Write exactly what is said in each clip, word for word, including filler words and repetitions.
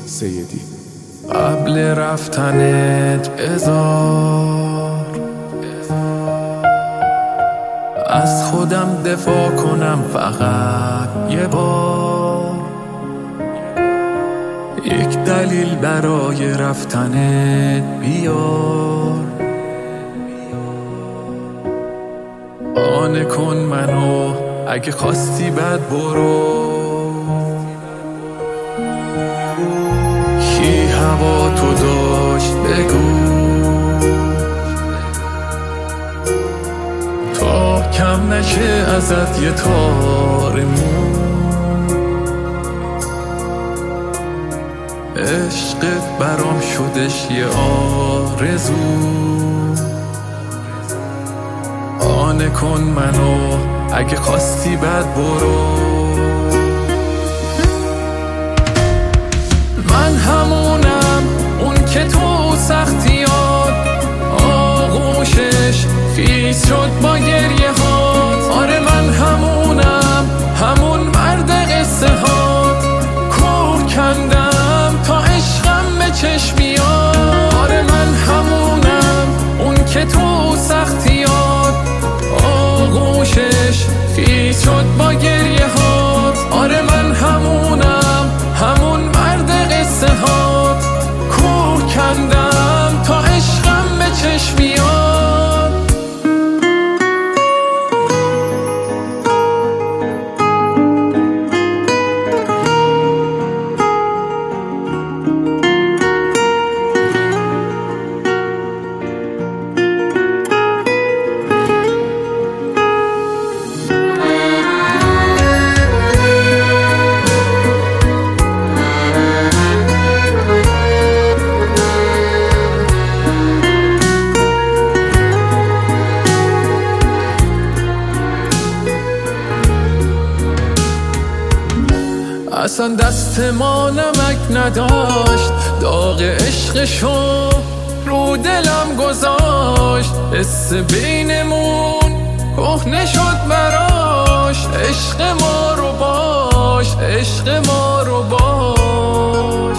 سیدی. قبل رفتنت بذار از خودم دفاع کنم فقط یه بار، یک دلیل برای رفتنت بیار. قانع کن منو اگه خواستی بعد برو، کی هوا تو داشت بگو تا کم نشه ازت یه تار مو. عشقت برام شدش یه آرزو، قانع کن منو اگه خواستی بعد برو. من همونم اون که تو سختیات آغوشش خیس شد با گریه هات. آره من همونم همون مرد قصه هات، کوه کندم تا عشقم به چشم بیاد. آره من همونم اون که تو سختیات آغوشش خیس شد با گریه هات. آره من همونم همون مرد قصه هات، کوه کندم تا عشقم به چشم بیاد. اصلا دست ما نمک نداشت، داغ عشقشو رو دلم گذاشت. حس بینمون کهنه شد براش، عشق ما رو باش، عشق ما رو باش.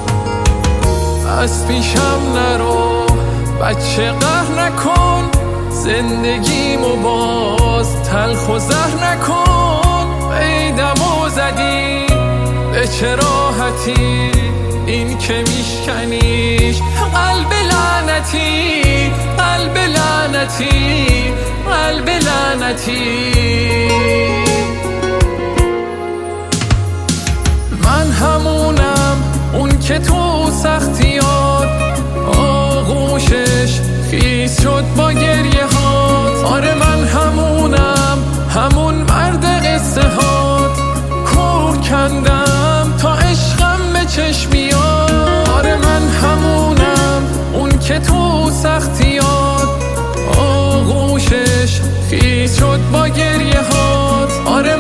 از پیشم نرو بچه قهر نکن، زندگیمو باز تلخ و زهر نکن. قیدمو زدی به چه راحتی، این که میشکنیش قلب لعنتی، قلب لعنتی، قلب لعنتی. من همونم اون که تو سختیات آغوشش خیس شد با گریه هات. آره من همونم همون مرد قصه هات، کوه کندم تا عشقم به چشم بیاد. آره من همونم اون که تو سختیات آغوشش خیس شد با گریه هات. آره